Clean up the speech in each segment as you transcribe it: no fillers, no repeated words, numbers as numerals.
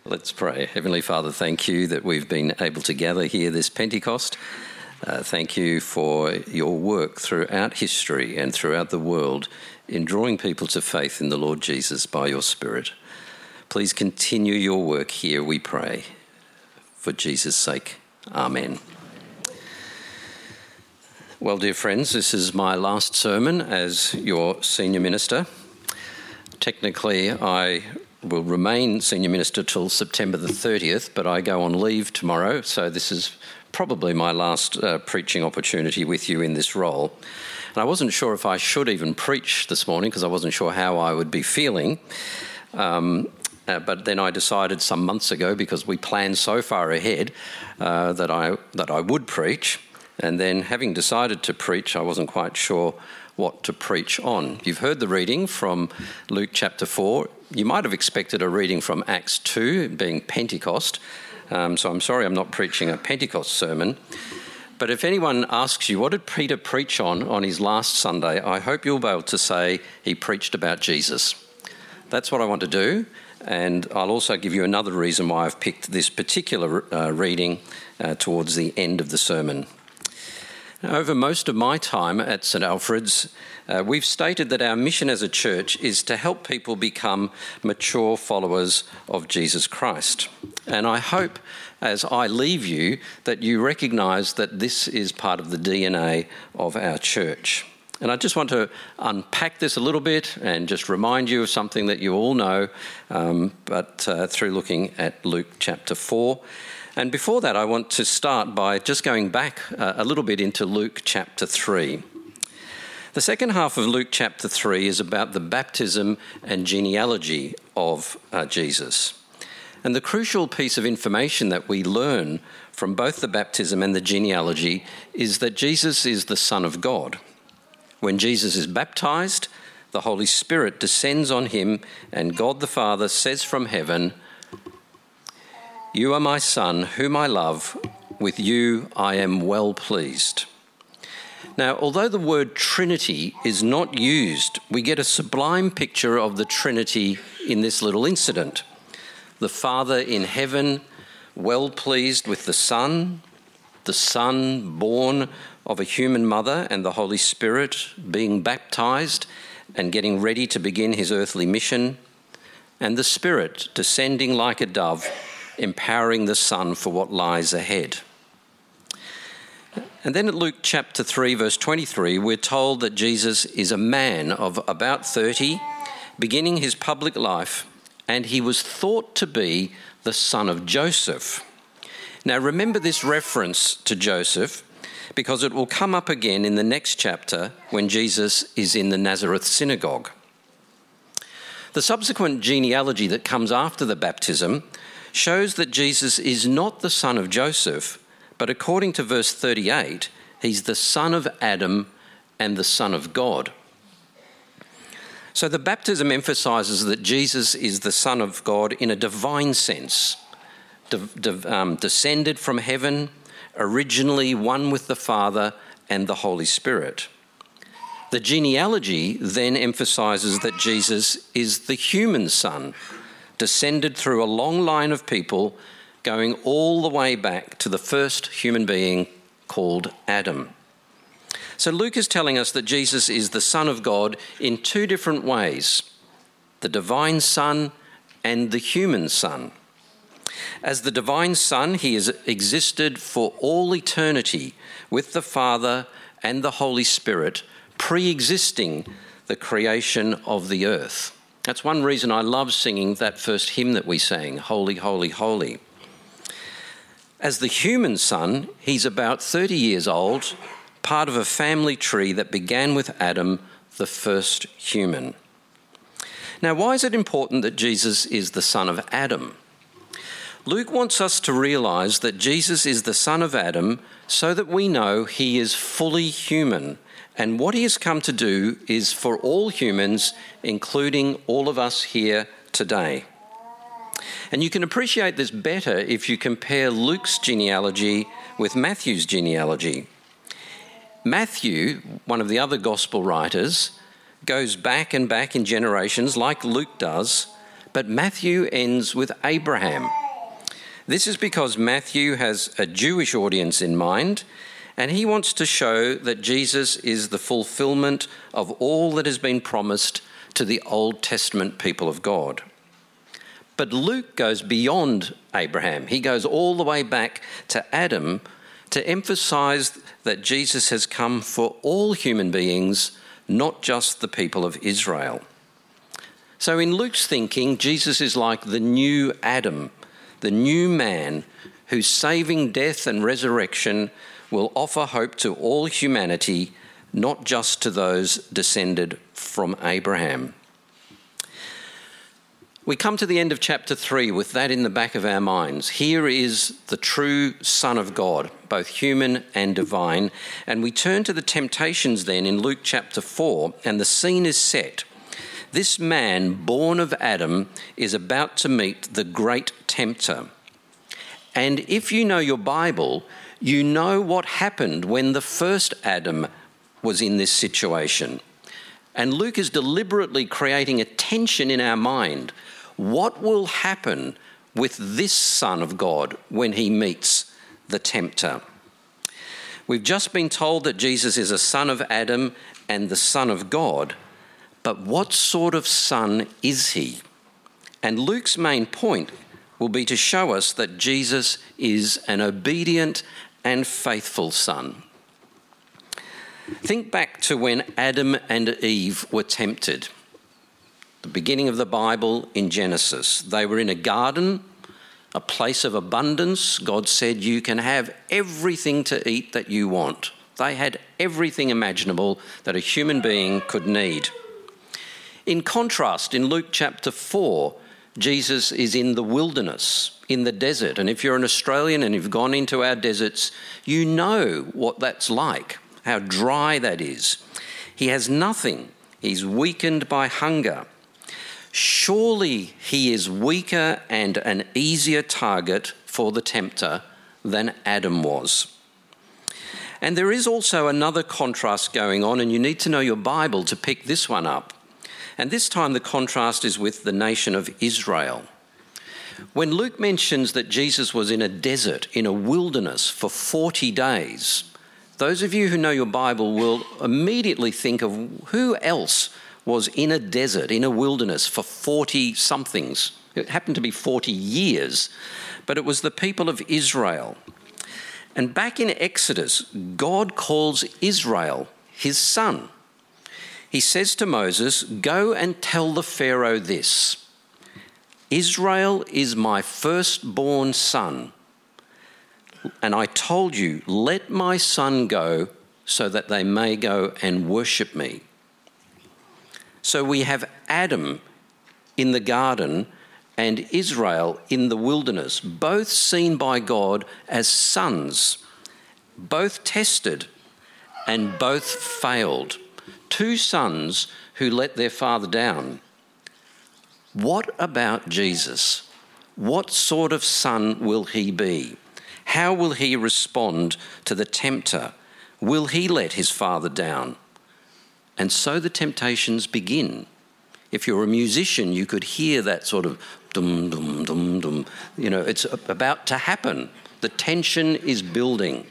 Let's pray. Heavenly Father, thank you that we've been able to gather here this Pentecost. Thank you for your work throughout history and throughout the world in drawing people to faith in the Lord Jesus by your Spirit. Please continue your work here, we pray. For Jesus' sake, amen. Well, dear friends, this is my last sermon as your senior minister. Technically, I will remain senior minister till September the 30th, but I go on leave tomorrow, so this is probably my last preaching opportunity with you in this role. And I wasn't sure if I should even preach this morning because I wasn't sure how I would be feeling. But then I decided some months ago, because we planned so far ahead, that I would preach. And then having decided to preach, I wasn't quite sure what to preach on. You've heard the reading from Luke chapter 4. You might have expected a reading from Acts 2, being Pentecost. So I'm sorry I'm not preaching a Pentecost sermon. But if anyone asks you, what did Peter preach on his last Sunday, I hope you'll be able to say he preached about Jesus. That's what I want to do. And I'll also give you another reason why I've picked this particular reading towards the end of the sermon. Over most of my time at St Alfred's, we've stated that our mission as a church is to help people become mature followers of Jesus Christ. And I hope, as I leave you, that you recognise that this is part of the DNA of our church. And I just want to unpack this a little bit and just remind you of something that you all know, but through looking at Luke chapter 4. And before that, I want to start by just going back a little bit into Luke chapter 3. The second half of Luke chapter 3 is about the baptism and genealogy of Jesus. And the crucial piece of information that we learn from both the baptism and the genealogy is that Jesus is the Son of God. When Jesus is baptized, the Holy Spirit descends on him, and God the Father says from heaven, "You are my Son, whom I love. With you I am well pleased." Now, although the word Trinity is not used, we get a sublime picture of the Trinity in this little incident. The Father in heaven, well pleased with the Son born of a human mother, and the Holy Spirit being baptized and getting ready to begin his earthly mission, and the Spirit descending like a dove, empowering the Son for what lies ahead. And then at Luke chapter 3, verse 23, we're told that Jesus is a man of about 30, beginning his public life, and he was thought to be the son of Joseph. Now remember this reference to Joseph, because it will come up again in the next chapter when Jesus is in the Nazareth synagogue. The subsequent genealogy that comes after the baptism shows that Jesus is not the son of Joseph, but according to verse 38, he's the son of Adam and the son of God. So the baptism emphasises that Jesus is the Son of God in a divine sense, descended from heaven, originally one with the Father and the Holy Spirit. The genealogy then emphasises that Jesus is the human Son, descended through a long line of people going all the way back to the first human being called Adam. So Luke is telling us that Jesus is the Son of God in two different ways, the divine Son and the human Son. As the divine Son, he has existed for all eternity with the Father and the Holy Spirit, pre-existing the creation of the earth. That's one reason I love singing that first hymn that we sang, Holy, Holy, Holy. As the human Son, he's about 30 years old, part of a family tree that began with Adam, the first human. Now, why is it important that Jesus is the son of Adam? Luke wants us to realise that Jesus is the son of Adam so that we know he is fully human, and what he has come to do is for all humans, including all of us here today. And you can appreciate this better if you compare Luke's genealogy with Matthew's genealogy. Matthew, one of the other gospel writers, goes back and back in generations like Luke does, but Matthew ends with Abraham. This is because Matthew has a Jewish audience in mind, and he wants to show that Jesus is the fulfillment of all that has been promised to the Old Testament people of God. But Luke goes beyond Abraham. He goes all the way back to Adam to emphasize that Jesus has come for all human beings, not just the people of Israel. So in Luke's thinking, Jesus is like the new Adam, the new man whose saving death and resurrection will offer hope to all humanity, not just to those descended from Abraham. We come to the end of chapter 3 with that in the back of our minds. Here is the true Son of God, both human and divine. And we turn to the temptations then in Luke chapter 4, and the scene is set. This man, born of Adam, is about to meet the great tempter. And if you know your Bible, you know what happened when the first Adam was in this situation. And Luke is deliberately creating a tension in our mind. What will happen with this Son of God when he meets the tempter? We've just been told that Jesus is a son of Adam and the Son of God, but what sort of son is he? And Luke's main point will be to show us that Jesus is an obedient and faithful son. Think back to when Adam and Eve were tempted. The beginning of the Bible in Genesis. They were in a garden, a place of abundance. God said, you can have everything to eat that you want. They had everything imaginable that a human being could need. In contrast, in Luke chapter 4, Jesus is in the wilderness, in the desert. And if you're an Australian and you've gone into our deserts, you know what that's like, how dry that is. He has nothing. He's weakened by hunger. Surely he is weaker and an easier target for the tempter than Adam was. And there is also another contrast going on, and you need to know your Bible to pick this one up. And this time the contrast is with the nation of Israel. When Luke mentions that Jesus was in a desert, in a wilderness for 40 days, those of you who know your Bible will immediately think of who else was in a desert, in a wilderness for 40-somethings. It happened to be 40 years, but it was the people of Israel. And back in Exodus, God calls Israel his son. He says to Moses, go and tell the Pharaoh this, Israel is my firstborn son, and I told you, let my son go so that they may go and worship me. So we have Adam in the garden and Israel in the wilderness, both seen by God as sons, both tested and both failed. Two sons who let their father down. What about Jesus? What sort of son will he be? How will he respond to the tempter? Will he let his father down? And so the temptations begin. If you're a musician, you could hear that sort of dum, dum, dum, dum. You know, it's about to happen. The tension is building.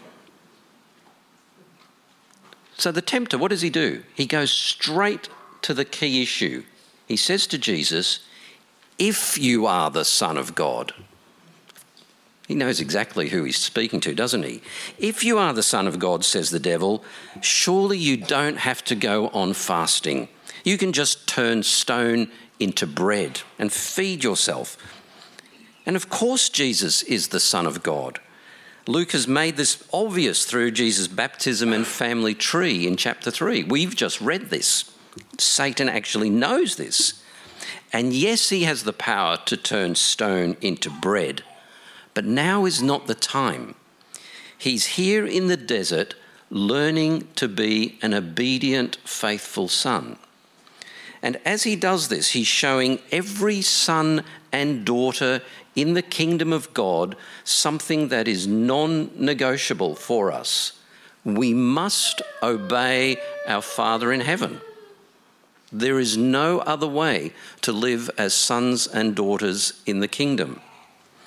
So the tempter, what does he do? He goes straight to the key issue. He says to Jesus, if you are the Son of God. He knows exactly who he's speaking to, doesn't he? If you are the Son of God, says the devil, surely you don't have to go on fasting. You can just turn stone into bread and feed yourself. And of course Jesus is the Son of God. Luke has made this obvious through Jesus' baptism and family tree in chapter 3. We've just read this. Satan actually knows this. And yes, he has the power to turn stone into bread. But now is not the time. He's here in the desert learning to be an obedient, faithful son. And as he does this, he's showing every son and daughter in the kingdom of God something that is non-negotiable for us. We must obey our Father in heaven. There is no other way to live as sons and daughters in the kingdom.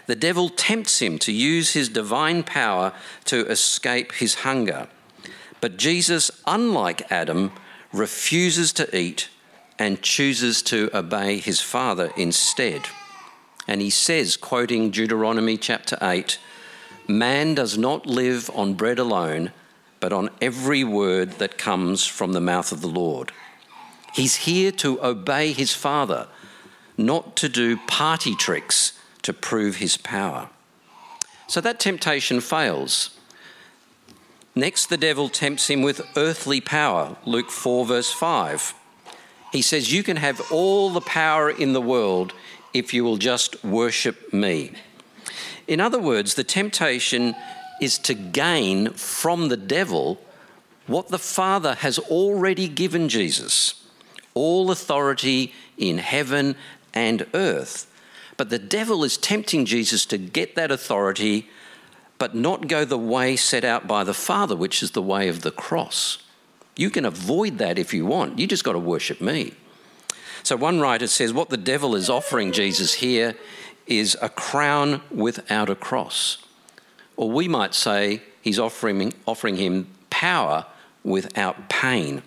The devil tempts him to use his divine power to escape his hunger. But Jesus, unlike Adam, refuses to eat and chooses to obey his Father instead. And he says, quoting Deuteronomy chapter 8, "Man does not live on bread alone, but on every word that comes from the mouth of the Lord." He's here to obey his Father, not to do party tricks to prove his power. So that temptation fails. Next, the devil tempts him with earthly power. Luke 4 verse 5. He says, "You can have all the power in the world if you will just worship me." In other words, the temptation is to gain from the devil what the Father has already given Jesus, all authority in heaven and earth. But the devil is tempting Jesus to get that authority, but not go the way set out by the Father, which is the way of the cross. You can avoid that if you want. You just got to worship me. So one writer says what the devil is offering Jesus here is a crown without a cross. Or we might say he's offering him power without pain.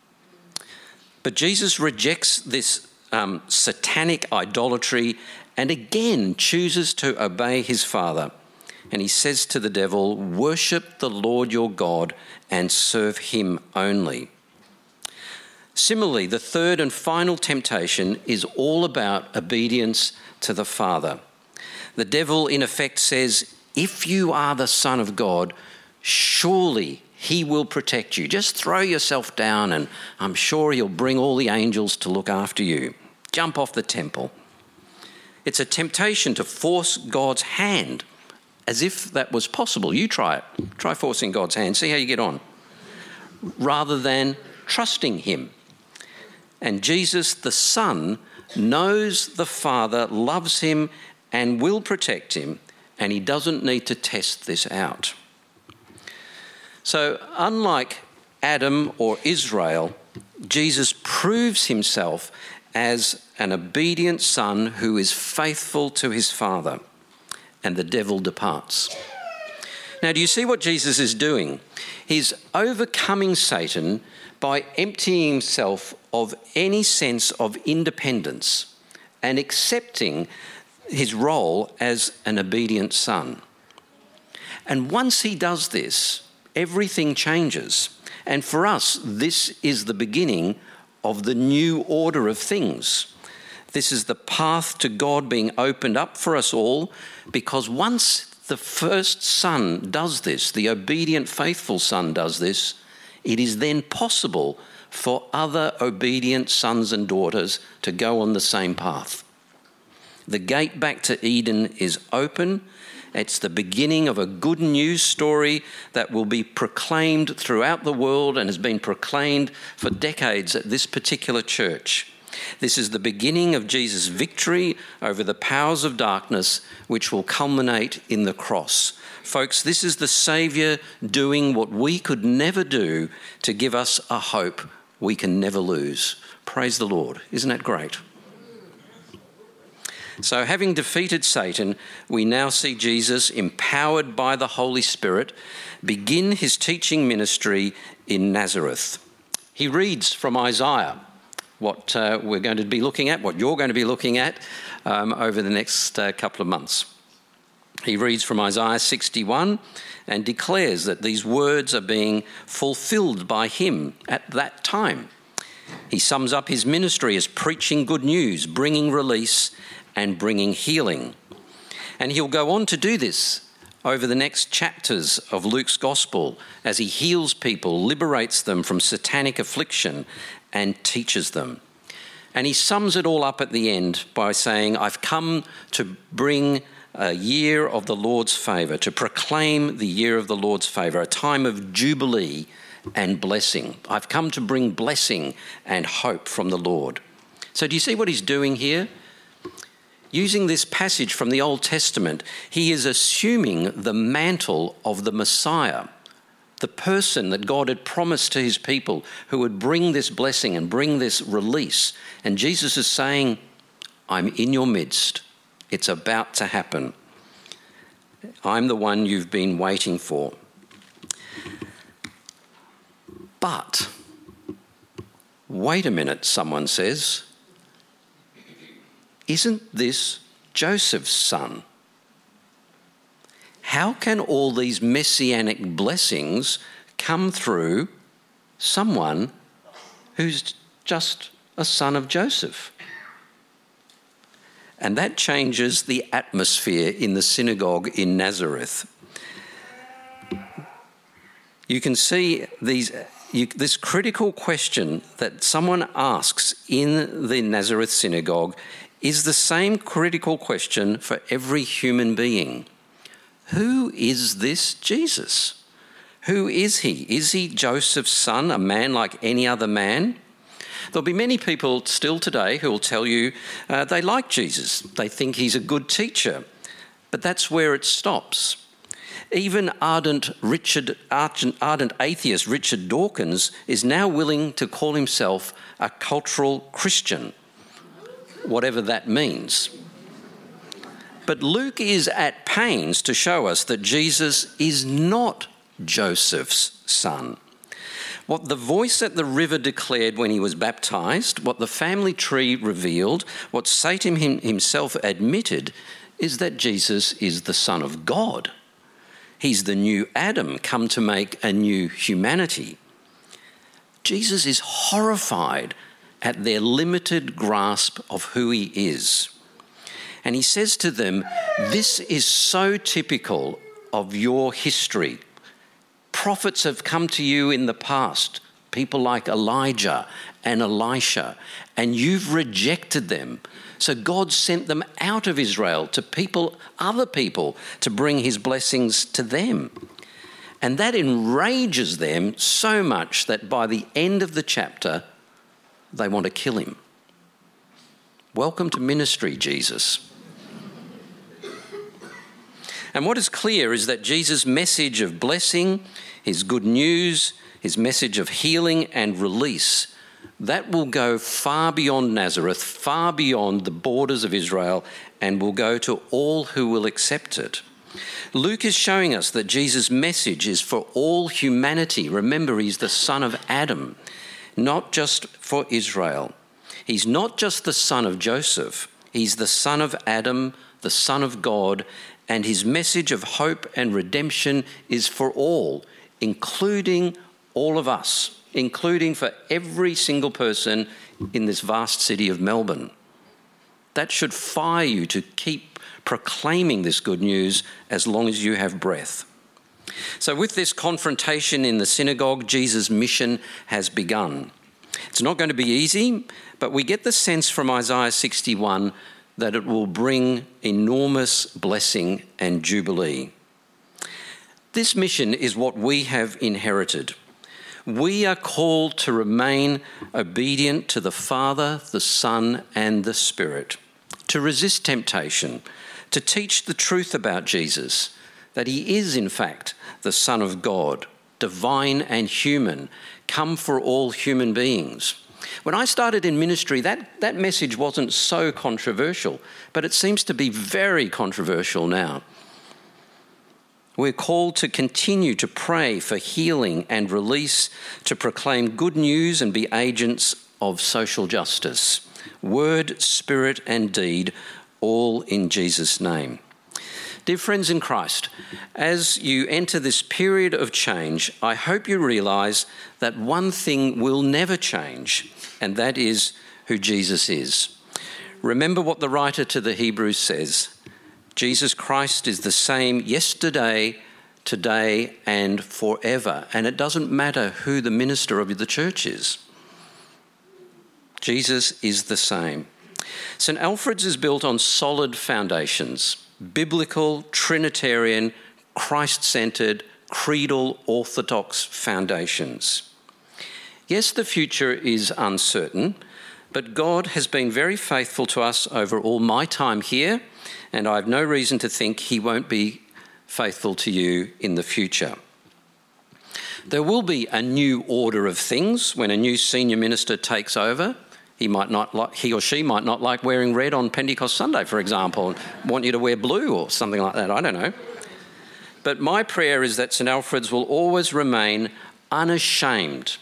But Jesus rejects this satanic idolatry and again chooses to obey his Father. And he says to the devil, "Worship the Lord your God and serve him only." Similarly, the third and final temptation is all about obedience to the Father. The devil, in effect, says, "If you are the Son of God, surely he will protect you. Just throw yourself down and I'm sure he'll bring all the angels to look after you. Jump off the temple." It's a temptation to force God's hand, as if that was possible. You try it. Try forcing God's hand. See how you get on. Rather than trusting him. And Jesus, the Son, knows the Father loves him and will protect him, and he doesn't need to test this out. So, unlike Adam or Israel, Jesus proves himself as an obedient son who is faithful to his Father, and the devil departs. Now, do you see what Jesus is doing? He's overcoming Satan by emptying himself of any sense of independence and accepting his role as an obedient son. And once he does this, everything changes. And for us, this is the beginning of the new order of things. This is the path to God being opened up for us all, because once the first son does this, the obedient, faithful son does this, it is then possible for other obedient sons and daughters to go on the same path. The gate back to Eden is open. It's the beginning of a good news story that will be proclaimed throughout the world and has been proclaimed for decades at this particular church. This is the beginning of Jesus' victory over the powers of darkness, which will culminate in the cross. Folks, this is the Saviour doing what we could never do to give us a hope we can never lose. Praise the Lord. Isn't that great? So having defeated Satan, we now see Jesus, empowered by the Holy Spirit, begin his teaching ministry in Nazareth. He reads from Isaiah, what we're going to be looking at, what you're going to be looking at over the next couple of months. He reads from Isaiah 61 and declares that these words are being fulfilled by him at that time. He sums up his ministry as preaching good news, bringing release and bringing healing. And he'll go on to do this over the next chapters of Luke's gospel as he heals people, liberates them from satanic affliction and teaches them. And he sums it all up at the end by saying, "I've come to bring a year of the Lord's favour, to proclaim the year of the Lord's favour, a time of jubilee and blessing. I've come to bring blessing and hope from the Lord." So do you see what he's doing here? Using this passage from the Old Testament, he is assuming the mantle of the Messiah, the person that God had promised to his people who would bring this blessing and bring this release. And Jesus is saying, "I'm in your midst. It's about to happen." I'm the one you've been waiting for. But, wait a minute, someone says. Isn't this Joseph's son? How can all these messianic blessings come through someone who's just a son of Joseph? And that changes the atmosphere in the synagogue in Nazareth. You can see this critical question that someone asks in the Nazareth synagogue is the same critical question for every human being. Who is this Jesus? Who is he? Is he Joseph's son, a man like any other man? There'll be many people still today who will tell you they like Jesus. They think he's a good teacher. But that's where it stops. Even ardent atheist Richard Dawkins is now willing to call himself a cultural Christian, whatever that means. But Luke is at pains to show us that Jesus is not Joseph's son. What the voice at the river declared when he was baptised, what the family tree revealed, what Satan himself admitted, is that Jesus is the Son of God. He's the new Adam come to make a new humanity. Jesus is horrified at their limited grasp of who he is. And he says to them, this is so typical of your history. Prophets have come to you in the past, people like Elijah and Elisha, and you've rejected them. So God sent them out of Israel to other people, to bring his blessings to them. And that enrages them so much that by the end of the chapter, they want to kill him. Welcome to ministry, Jesus. And what is clear is that Jesus' message of blessing, his good news, his message of healing and release, that will go far beyond Nazareth, far beyond the borders of Israel, and will go to all who will accept it. Luke is showing us that Jesus' message is for all humanity. Remember, he's the son of Adam, not just for Israel. He's not just the son of Joseph. He's the son of Adam, the son of God, and his message of hope and redemption is for all, including all of us, including for every single person in this vast city of Melbourne. That should fire you to keep proclaiming this good news as long as you have breath. So with this confrontation in the synagogue, Jesus' mission has begun. It's not going to be easy, but we get the sense from Isaiah 61 that it will bring enormous blessing and jubilee. This mission is what we have inherited. We are called to remain obedient to the Father, the Son, and the Spirit, to resist temptation, to teach the truth about Jesus, that he is in fact the Son of God, divine and human, come for all human beings. When I started in ministry, that message wasn't so controversial, but it seems to be very controversial now. We're called to continue to pray for healing and release, to proclaim good news and be agents of social justice. Word, spirit, and deed, all in Jesus' name. Dear friends in Christ, as you enter this period of change, I hope you realise that one thing will never change, and that is who Jesus is. Remember what the writer to the Hebrews says. Jesus Christ is the same yesterday, today, and forever. And it doesn't matter who the minister of the church is. Jesus is the same. St. Alfred's is built on solid foundations: biblical, Trinitarian, Christ-centred, creedal, orthodox foundations. Yes, the future is uncertain, but God has been very faithful to us over all my time here, and I have no reason to think he won't be faithful to you in the future. There will be a new order of things when a new senior minister takes over. He or she might not like wearing red on Pentecost Sunday, for example, and want you to wear blue or something like that. I don't know. But my prayer is that St Alfred's will always remain unashamed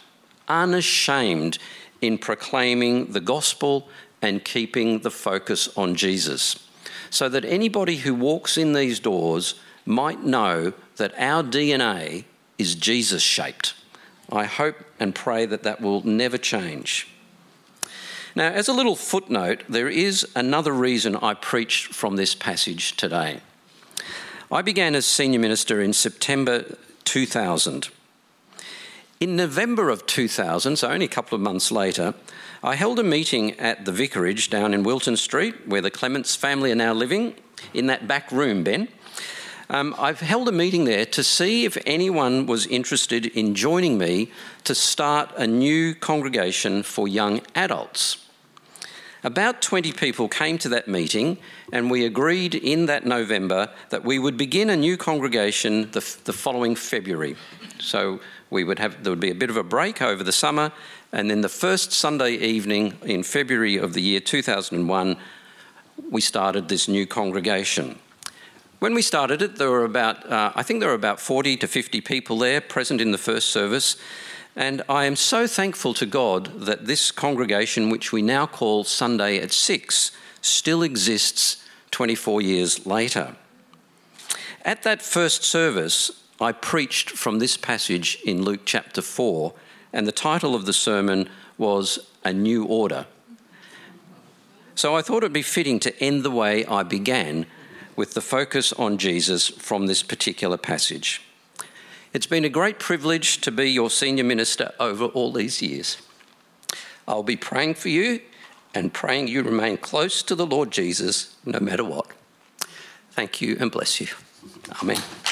in proclaiming the gospel and keeping the focus on Jesus, so that anybody who walks in these doors might know that our DNA is Jesus-shaped. I hope and pray that that will never change. Now, as a little footnote, there is another reason I preached from this passage today. I began as senior minister in September 2000. In November of 2000, so only a couple of months later, I held a meeting at the vicarage down in Wilton Street, where the Clements family are now living, in that back room, Ben. I've held a meeting there to see if anyone was interested in joining me to start a new congregation for young adults. About 20 people came to that meeting, and we agreed in that November that we would begin a new congregation the following February. So there would be a bit of a break over the summer, and then the first Sunday evening in February of the year 2001, we started this new congregation. When we started it, there were about 40 to 50 people there present in the first service. And I am so thankful to God that this congregation, which we now call Sunday at 6, still exists 24 years later. At that first service, I preached from this passage in Luke chapter 4, and the title of the sermon was A New Order. So I thought it would be fitting to end the way I began, with the focus on Jesus from this particular passage. It's been a great privilege to be your senior minister over all these years. I'll be praying for you and praying you remain close to the Lord Jesus no matter what. Thank you and bless you. Amen.